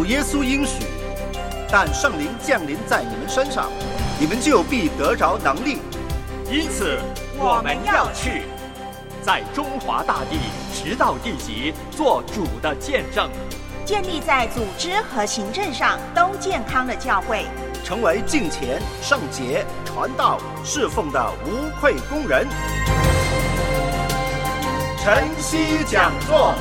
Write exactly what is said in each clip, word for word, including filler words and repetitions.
主耶稣应许，但圣灵降临在你们身上，你们就必得着能力。 因此我们要去，在中华大地直到地极，做主的见证， 建立在组织和行政上都健康的教会， 成为敬虔、圣洁、传道、侍奉的无愧工人。晨曦讲座。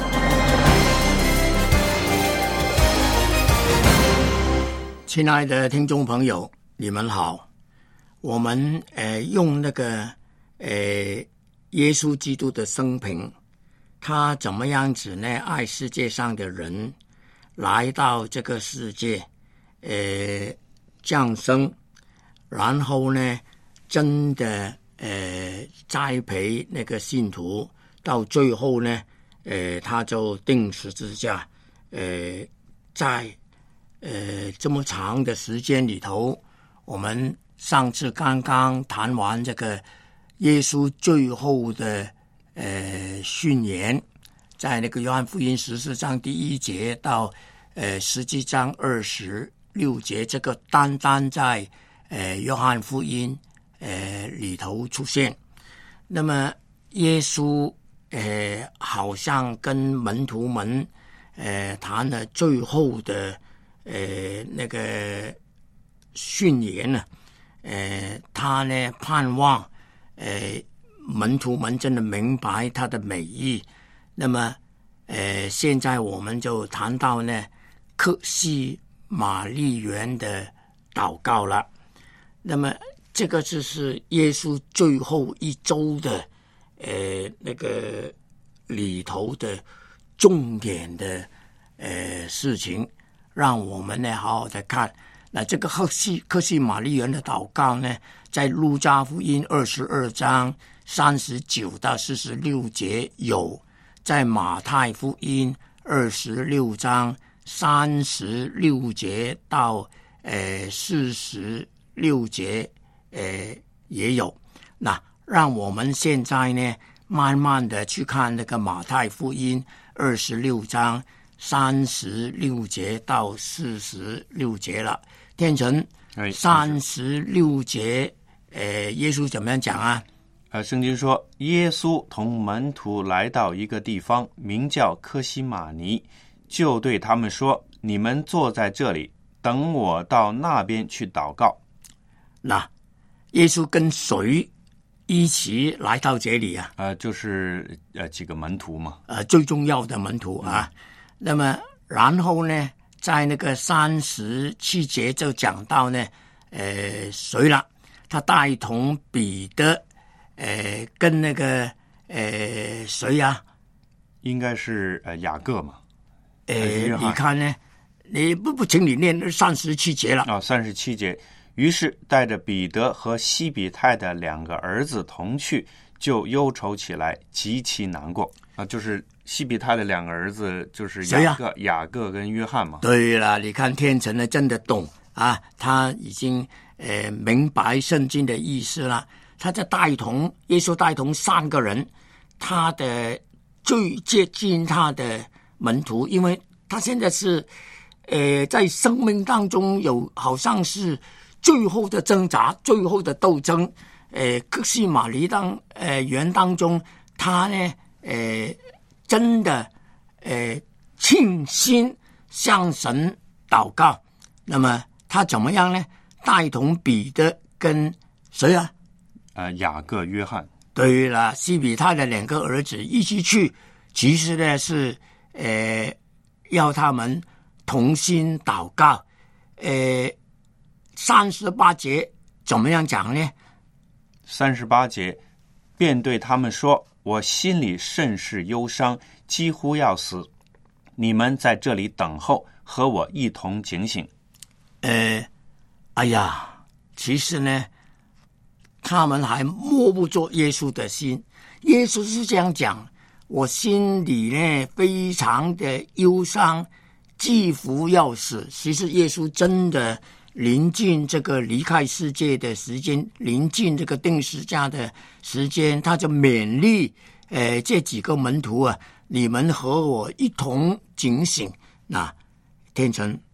亲爱的听众朋友，你们好。我们呃用那个呃耶稣基督的生平，他怎么样子呢？爱世界上的人，来到这个世界，呃降生，然后呢，真的呃栽培那个信徒，到最后呢，呃他就钉十字架，呃在。呃，这么长的时间里头，我们上次刚刚谈完这个耶稣最后的呃训言，在那个约翰福音十四章第一节到呃十七章二十六节，这个单单在呃约翰福音呃里头出现。那么耶稣呃好像跟门徒们呃谈了最后的。呃，那个训言呢？呃，他呢盼望，呃，门徒们真的明白他的美意。那么，呃，现在我们就谈到呢，客西马利园的祷告了。那么，这个就是耶稣最后一周的，呃，那个里头的重点的呃事情。让我们呢好好的看。那这个客西客西马利园的祷告呢，在路加福音二十二章三十九到四十六节有，在马太福音二十六章三十六节到呃四十六节呃也有。那让我们现在呢慢慢的去看那个马太福音二十六章。三十六节到四十六节了，天成，三十六节，呃，耶稣怎么样讲啊？ 呃，圣经说，耶稣同门徒来到一个地方，名叫客西马尼，就对他们说：“你们坐在这里，等我到那边去祷告。” 那耶稣跟谁一起来到这里啊？ 呃，就是呃几个门徒嘛， 呃，最重要的门徒啊。嗯那么，然后呢，在那个三十七节就讲到呢，呃，谁了？他带同彼得，呃，跟那个呃谁呀、啊？ 应该是呃雅各嘛。 呃，你看呢？你不不，请你念三十七节了。 啊，三十七节。于是带着彼得和西比泰的两个儿子同去，就忧愁起来，极其难过啊，就是。西比泰的两个儿子就是雅各、啊、雅各跟约翰嘛。 对了，你看天成呢真的懂啊，他已经呃明白圣经的意思了。他在带同耶稣带同三个人，他的最接近他的门徒，因为他现在是呃在生命当中有好像是最后的挣扎、最后的斗争。呃，客西马尼当呃园当中，他呢呃。真的，呃，倾心向神祷告。那么他怎么样呢？带同彼得跟谁啊？ 呃，雅各、约翰。 对了，西比泰的两个儿子一起去，其实呢是呃要他们同心祷告。呃，三十八节怎么样讲呢？ 三十八节，便对他们说。我心里甚是忧伤，几乎要死。你们在这里等候，和我一同警醒。 呃，哎呀，其实呢，他们还摸不着耶稣的心。耶稣是这样讲：我心里呢非常的忧伤，几乎要死。其实耶稣真的临近这个离开世界的时间，临近这个钉十字架的时间，他就勉励呃这几个门徒啊，你们和我一同警醒。那天成，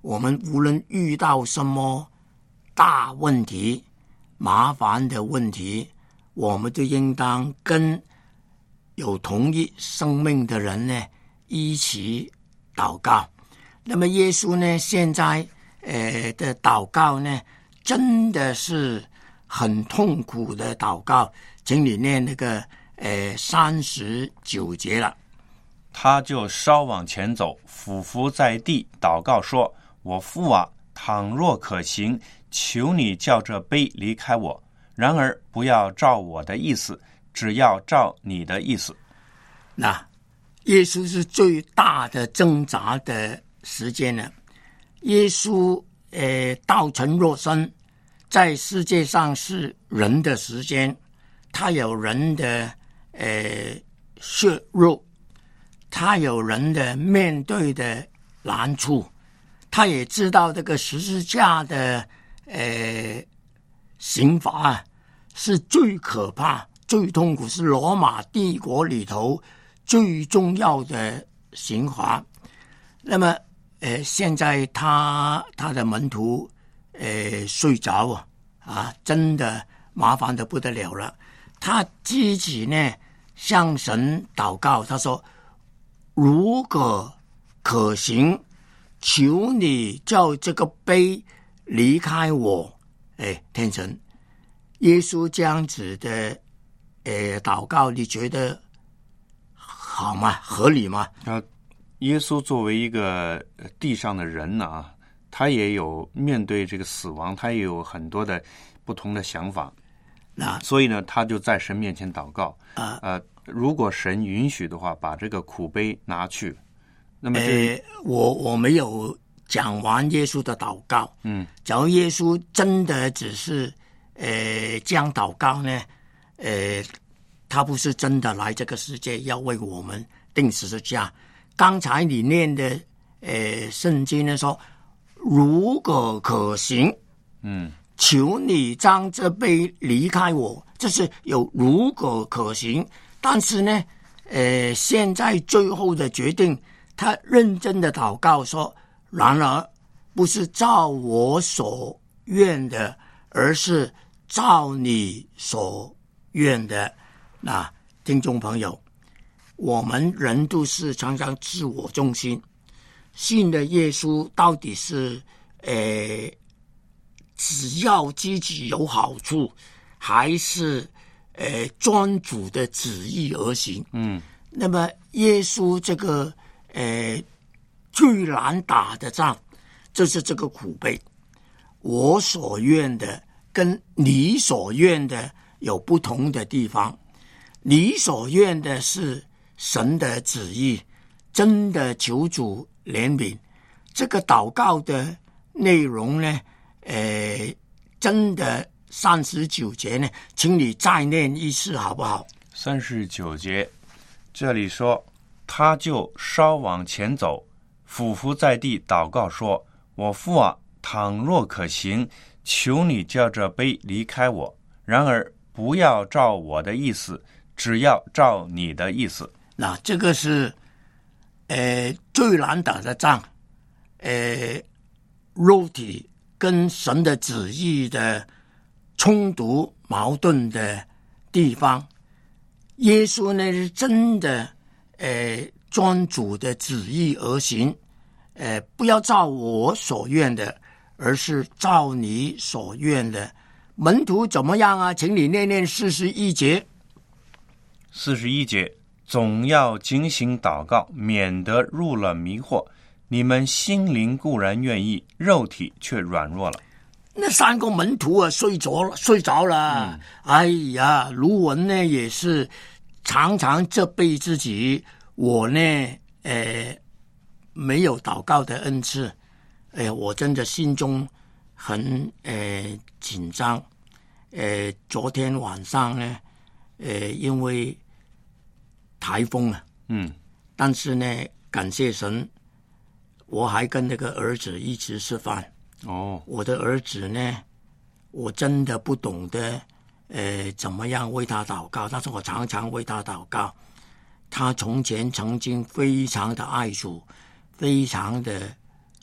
我们无论遇到什么大问题、麻烦的问题，我们都应当跟有同一生命的人呢一起祷告。那么耶稣呢，现在呃的祷告呢，真的是很痛苦的祷告，请你念那个呃三十九节了。 他就稍往前走，俯伏在地，祷告说：我父啊，倘若可行，求你叫这杯离开我，然而不要照我的意思，只要照你的意思。 那耶稣是最大的挣扎的时间呢。耶稣呃道成肉身，在世界上是人的时间，他有人的呃血肉，他有人的面对的难处，他也知道这个十字架的呃刑罚啊是最可怕、最痛苦，是罗马帝国里头最重要的刑罚。那么呃现在他他的门徒呃睡着啊啊真的麻烦得不得了了。他自己呢向神祷告，他说：如果可行，求你叫这个杯离开我。哎，天神，耶稣这样子的呃祷告，你觉得好吗？合理吗？ 啊，耶稣作为一个地上的人呢啊，他也有面对这个死亡，他也有很多的不同的想法。 那所以呢，他就在神面前祷告啊， 呃，如果神允许的话，把这个苦杯拿去。那么这、 呃，我我没有讲完耶稣的祷告。 嗯， 假如耶稣真的只是呃这样祷告呢，呃，他不是真的来这个世界要为我们定十字架。刚才你念的呃圣经呢说，如果可行， 嗯， 求你将这杯离开我，这是有如果可行。但是呢，呃，现在最后的决定，他认真的祷告说：然而不是照我所愿的，而是照你所愿的。那听众朋友，我们人都是常常自我中心，信的耶稣到底是呃只要自己有好处，还是呃专主的旨意而行？ 嗯， 那么耶稣这个呃最难打的仗，就是这个苦杯。我所愿的跟你所愿的有不同的地方。你所愿的是神的旨意，真的求主怜悯。这个祷告的内容呢，呃，真的三十九节呢，请你再念一次好不好？ 三十九节，这里说，他就稍往前走，俯伏在地，祷告说：我父啊，倘若可行，求你叫这杯离开我，然而不要照我的意思，只要照你的意思。 那这个是呃最难打的仗，呃肉体跟神的旨意的冲突矛盾的地方。耶稣呢是真的呃专主的旨意而行，呃不要照我所愿的，而是照你所愿的。门徒怎么样啊？请你念念四十一节。 四十一节，总要警醒祷告，免得入了迷惑。你们心灵固然愿意，肉体却软弱了。 那三个门徒啊，睡着了，睡着了。嗯、哎呀，卢文呢也是常常责备自己，我呢，呃，没有祷告的恩赐。哎，我真的心中很呃紧张。呃，昨天晚上呢，呃，因为台风啊， 嗯， 但是呢，感谢神，我还跟那个儿子一起吃饭。 哦， 我的儿子呢，我真的不懂得，呃，怎么样为他祷告，但是我常常为他祷告。他从前曾经非常的爱主，非常的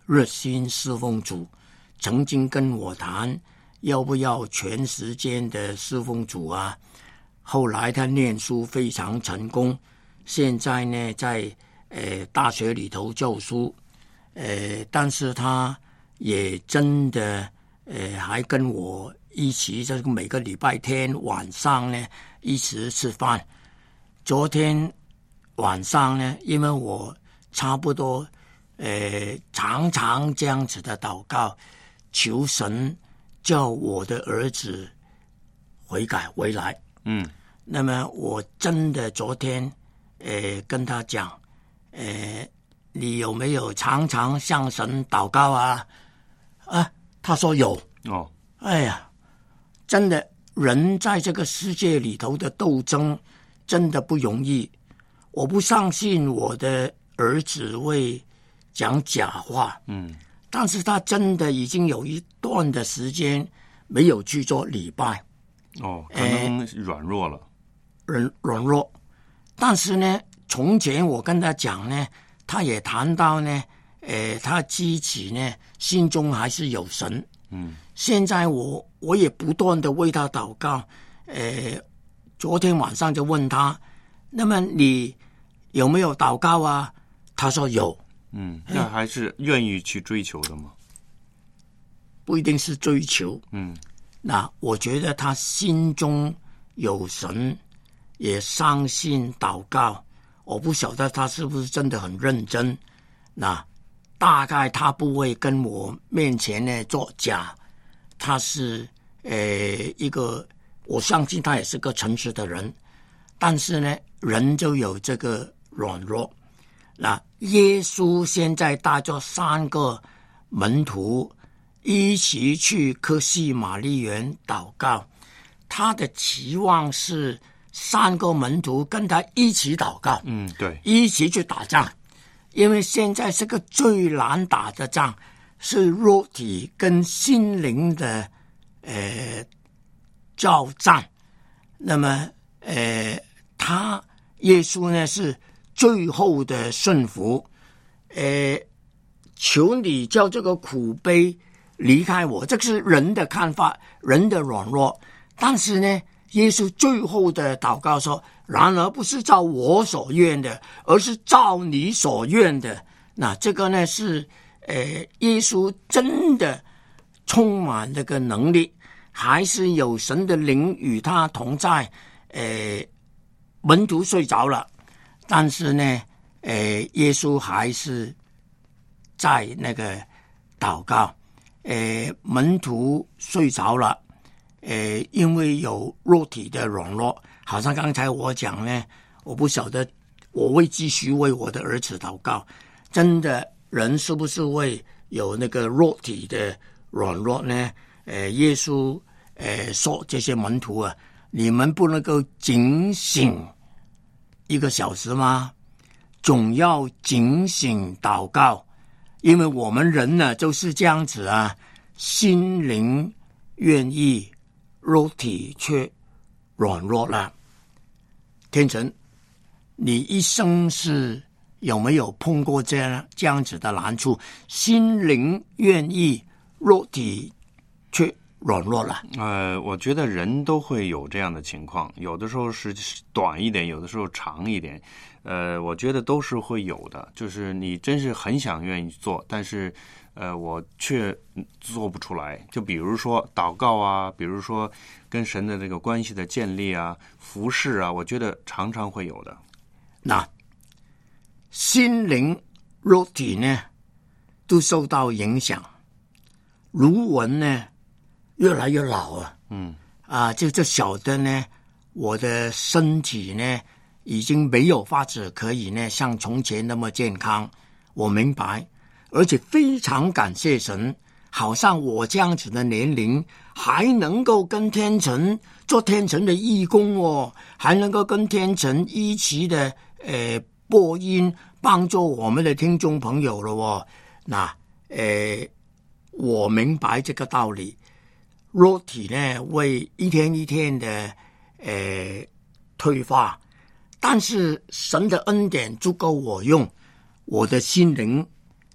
热心侍奉主，曾经跟我谈要不要全时间的侍奉主啊。后来他念书非常成功，现在呢在呃大学里头教书，呃，但是他也真的呃还跟我一起，这个每个礼拜天晚上呢一起吃饭。昨天晚上呢，因为我差不多呃常常这样子的祷告，求神叫我的儿子悔改回来。 嗯， 那么我真的昨天呃跟他讲，呃你有没有常常向神祷告啊？啊，他说有。 哦， 哎呀，真的，人在这个世界里头的斗争真的不容易。我不相信我的儿子会讲假话， 嗯， 但是他真的已经有一段的时间没有去做礼拜， 哦，可能软弱了， 软软弱。但是呢，从前我跟他讲呢，他也谈到呢，呃，他自己呢心中还是有神。 嗯， 现在我我也不断的为他祷告。呃，昨天晚上就问他，那么你有没有祷告啊？他说有。 嗯，那还是愿意去追求的吗？ 不一定是追求。 嗯， 那我觉得他心中有神，也相信祷告。我不晓得他是不是真的很认真。那大概他不会跟我面前呢作假，他是呃一个，我相信他也是个诚实的人。但是呢，人就有这个软弱。那耶稣现在带着三个门徒一起去客西马尼园祷告，他的期望是三个门徒跟他一起祷告， 嗯，对， 一起去打仗。因为现在是个最难打的仗，是肉体跟心灵的呃交战。那么呃，他耶稣呢是最后的顺服，呃，求你叫这个苦杯离开我，这是人的看法，人的软弱。但是呢，耶稣最后的祷告说，然而不是照我所愿的，而是照你所愿的。那这个呢是呃，耶稣真的充满这个能力，还是有神的灵与他同在。呃，门徒睡着了，但是呢呃，耶稣还是在那个祷告。呃，门徒睡着了，呃，因为有肉体的软弱，好像刚才我讲呢，我不晓得，我会继续为我的儿子祷告。真的，人是不是会有那个肉体的软弱呢？呃，耶稣呃说这些门徒啊，你们不能够警醒一个小时吗？总要警醒祷告，因为我们人呢就是这样子啊，心灵愿意，肉体却软弱了。天成，你一生是有没有碰过这样这样子的难处？心灵愿意，肉体却软弱了。 呃，我觉得人都会有这样的情况，有的时候是短一点，有的时候长一点。呃，我觉得都是会有的，就是你真是很想愿意做，但是呃，我却做不出来。就比如说祷告啊，比如说跟神的这个关系的建立啊，服事啊，我觉得常常会有的。 那心灵、肉体呢，都受到影响。如文呢，越来越老啊， 嗯， 啊，就就晓得呢，我的身体呢，已经没有法子可以呢像从前那么健康。我明白，而且非常感谢神，好像我这样子的年龄还能够跟天成做天成的义工哦，还能够跟天成一起的呃播音，帮助我们的听众朋友了哦。那呃，我明白这个道理，肉体呢会一天一天的呃退化，但是神的恩典足够我用，我的心灵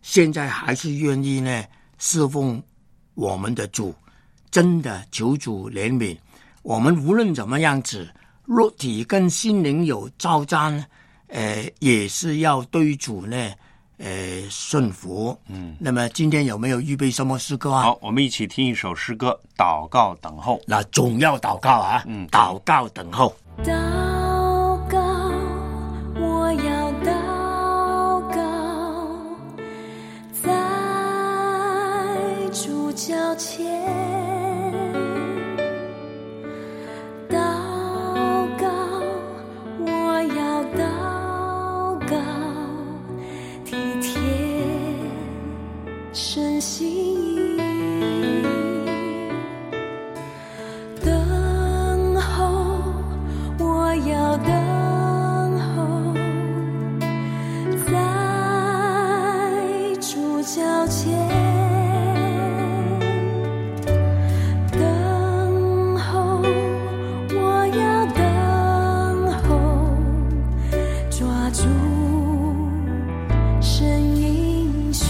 现在还是愿意呢侍奉我们的主，真的求主怜悯。我们无论怎么样子，肉体跟心灵有交战，呃，也是要对主呢，呃，顺服。嗯，那么今天有没有预备什么诗歌啊？ 好，我们一起听一首诗歌《祷告等候》。 那总要祷告啊，嗯，祷告等候。 祷告，我要祷告，在主脚前。神心意等候，我要等候，在主脚前等候，我要等候，抓住神应许。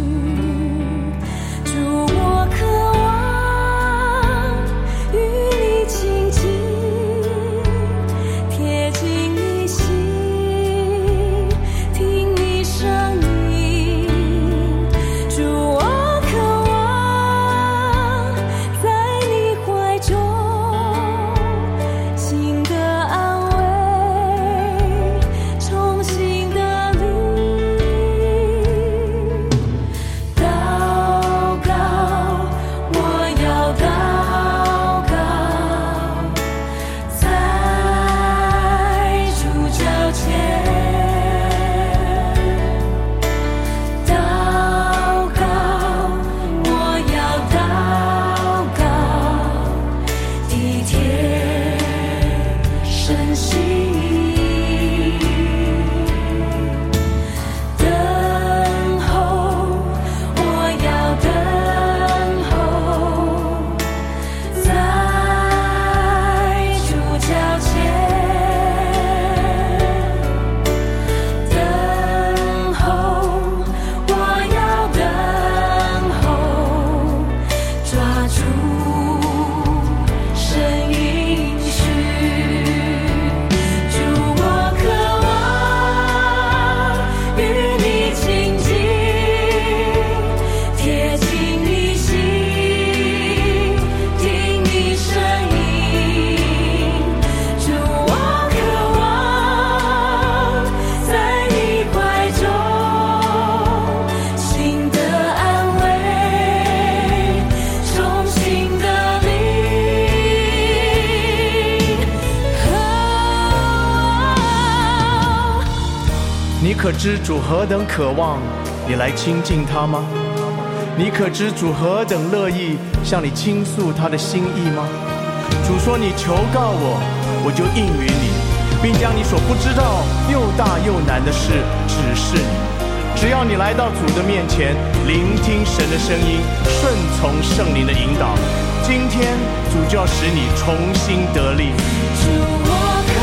你可知主何等渴望你来亲近他吗？你可知主何等乐意向你倾诉他的心意吗？主说，你求告我，我就应允你，并将你所不知道又大又难的事指示你。只要你来到主的面前，聆听神的声音，顺从圣灵的引导，今天主就要使你重新得力。 主，我渴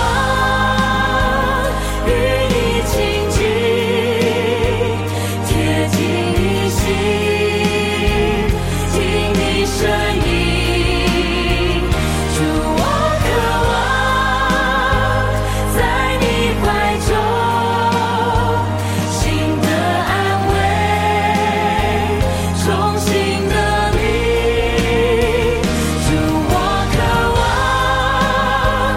望与你亲近，贴近你心，听你声音。主，我渴望在你怀中，新的安慰，重新的力。主，我渴望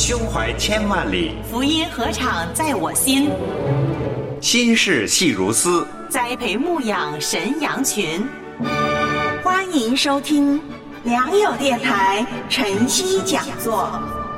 胸怀千万里， 福音禾场在我心。 心事细如丝， 栽培牧养神羊群。欢迎收听良友电台晨曦讲座。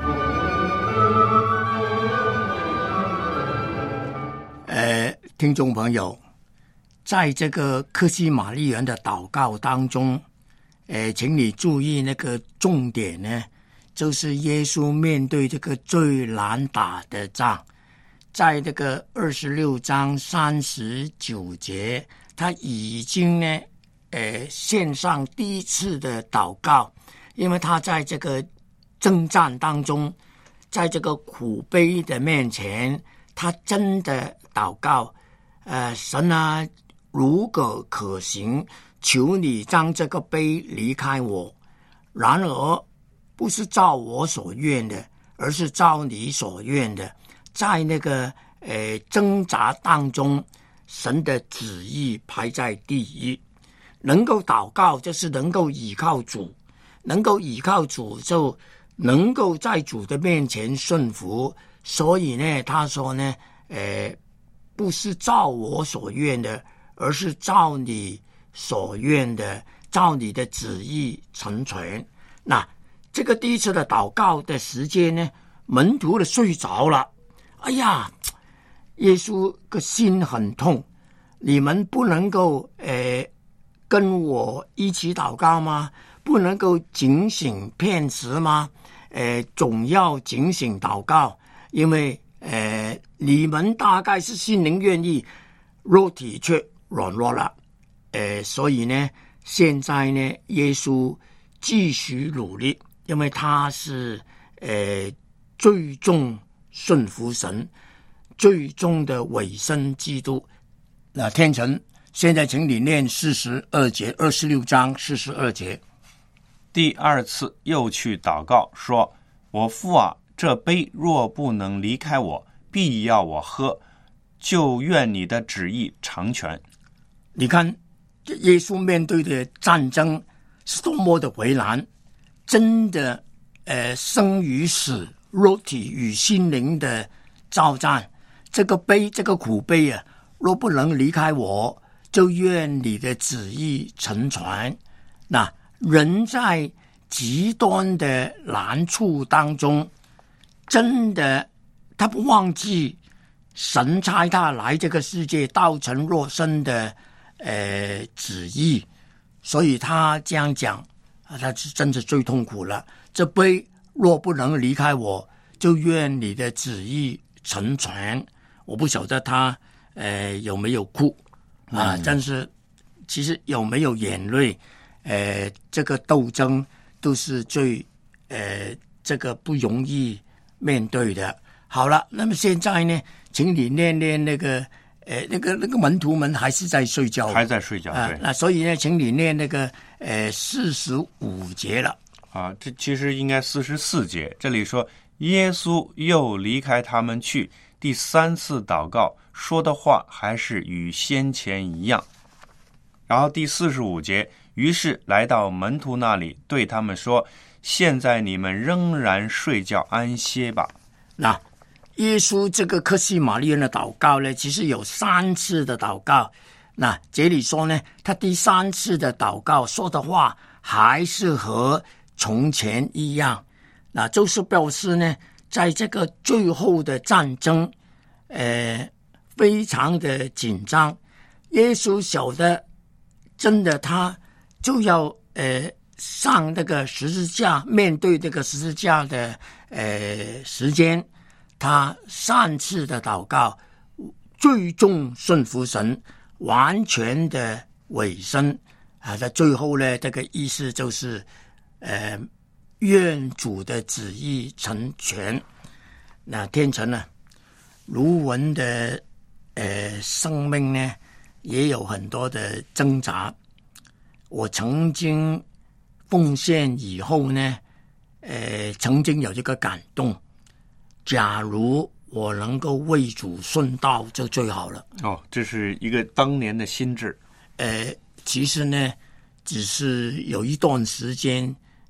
呃，听众朋友，在这个客西马尼园的祷告当中，呃，请你注意那个重点呢，就是耶稣面对这个最难打的仗。在这个二十六章三十九节，他已经呢，呃，献上第一次的祷告，因为他在这个征战当中，在这个苦悲的面前，他真的祷告，呃，神啊，如果可行，求你将这个杯离开我。然而，不是照我所愿的，而是照你所愿的。在那个呃挣扎当中，神的旨意排在第一。能够祷告就是能够倚靠主，能够倚靠主就能够在主的面前顺服。所以呢，他说呢，呃，不是照我所愿的，而是照你所愿的，照你的旨意成全。那这个第一次的祷告的时间呢，门徒的睡着了。哎呀，耶稣个心很痛，你们不能够呃跟我一起祷告吗？不能够警醒片时吗？呃，总要警醒祷告，因为呃你们大概是心灵愿意，肉体却软弱了。呃，所以呢，现在呢，耶稣继续努力，因为他是呃最终顺服神，最终的委身基督。那天成，现在请你念四十二节，二十六章四十二节。 第二次又去祷告，说：我父啊，这杯若不能离开我，必要我喝，就愿你的旨意成全。 你看，耶稣面对的战争是多么的为难，真的，呃，生与死，肉体与心灵的交战。这个杯，这个苦杯啊，若不能离开我，就愿你的旨意成全。那人在极端的难处当中，真的他不忘记神差他来这个世界道成肉身的呃旨意，所以他这样讲，他是真的最痛苦了。这杯若不能离开我，就愿你的旨意成全。我不晓得他呃有没有哭啊、嗯？但是其实有没有眼泪，呃，这个斗争都是最呃这个不容易面对的。好了，那么现在呢，请你念念那个呃那个那个门徒们还是在睡觉， 还在睡觉，对、 呃。那所以呢，请你念那个呃四十五节了。 啊，这其实应该四十四节。这里说，耶稣又离开他们去，第三次祷告，说的话还是与先前一样。然后第四十五节，于是来到门徒那里，对他们说：现在你们仍然睡觉安歇吧。 那耶稣这个客西马尼园的祷告呢，其实有三次的祷告。那这里说呢，他第三次的祷告说的话还是和从前一样，那就是表示呢，在这个最后的战争，呃，非常的紧张。耶稣晓得，真的他就要呃上那个十字架，面对这个十字架的呃时间，他三次的祷告，最终顺服神，完全的委身啊。在最后呢，这个意思就是。呃，愿主的旨意成全。那天成呢，卢文的呃生命呢，也有很多的挣扎。我曾经奉献以后呢，呃，曾经有这个感动，假如我能够为主顺道，就最好了。 哦，这是一个当年的心志。 呃，其实呢，只是有一段时间。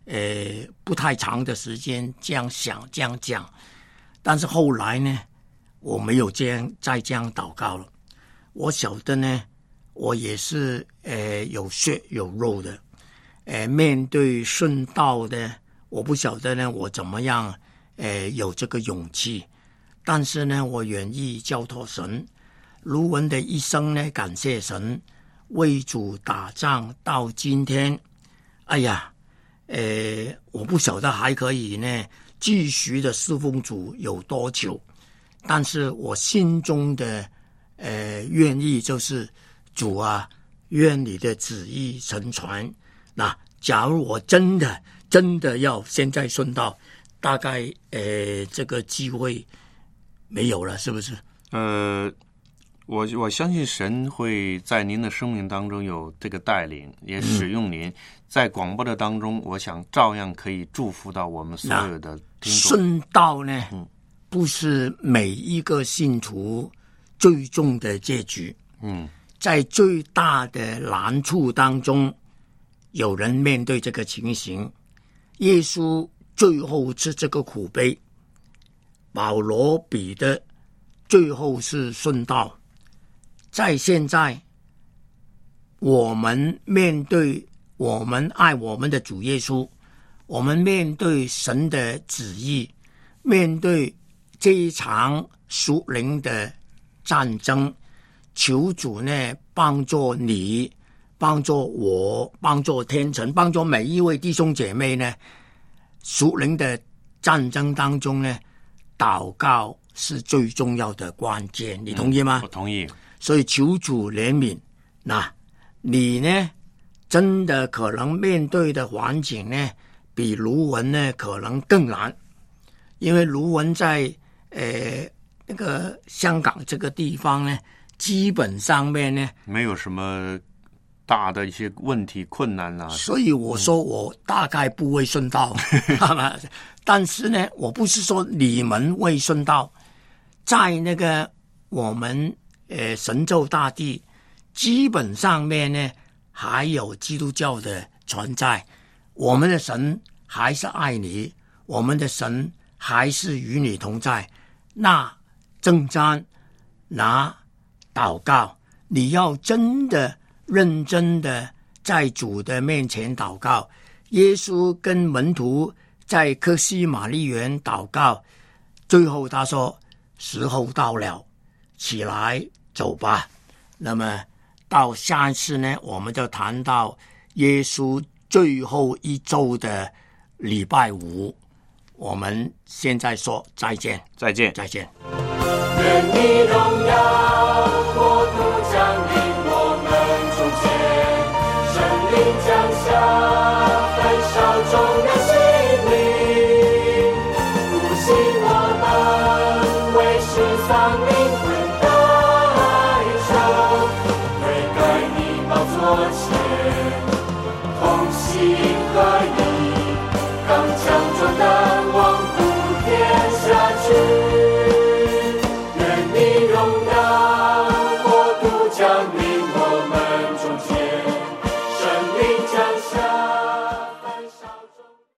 呃不太长的时间这样想这样讲，但是后来呢，我没有这样再这样祷告了。我晓得呢，我也是呃有血有肉的，呃面对顺道的，我不晓得呢我怎么样呃有这个勇气，但是呢，我愿意交托神。卢文的一生呢，感谢神，为主打仗到今天，哎呀，呃，我不晓得还可以呢继续的侍奉主有多久，但是我心中的呃愿意就是主啊，愿你的旨意成全。那假如我真的真的要现在顺道，大概呃这个机会没有了，是不是？ 呃。我我相信神会在您的生命当中有这个带领，也使用您、嗯、在广播的当中，我想照样可以祝福到我们所有的听众。 顺道呢、嗯，不是每一个信徒最终的结局。嗯，在最大的难处当中，有人面对这个情形，耶稣最后吃这个苦杯，保罗、彼得最后是顺道。在现在，我们面对我们爱我们的主耶稣，我们面对神的旨意，面对这一场属灵的战争，求主呢帮助你，帮助我，帮助天成，帮助每一位弟兄姐妹呢，属灵的战争当中呢，祷告是最重要的关键，你同意吗？ 嗯、我同意。 所以求主怜悯。那你呢，真的可能面对的环境呢，比卢文呢可能更难，因为卢文在呃那个香港这个地方呢，基本上面呢没有什么大的一些问题困难啊。 所以我说我大概不会顺道，嗯、但是呢，我不是说你们会顺道，在那个我们。呃，神州大地基本上面呢，还有基督教的存在。我们的神还是爱你，我们的神还是与你同在。那征战，拿祷告，你要真的认真的在主的面前祷告。耶稣跟门徒在客西马尼园祷告，最后他说：“时候到了，起来。”走吧。那么到下一次呢，我们就谈到耶稣最后一周的礼拜五。我们现在说再见， 再见， 再见。 愿你荣耀国度将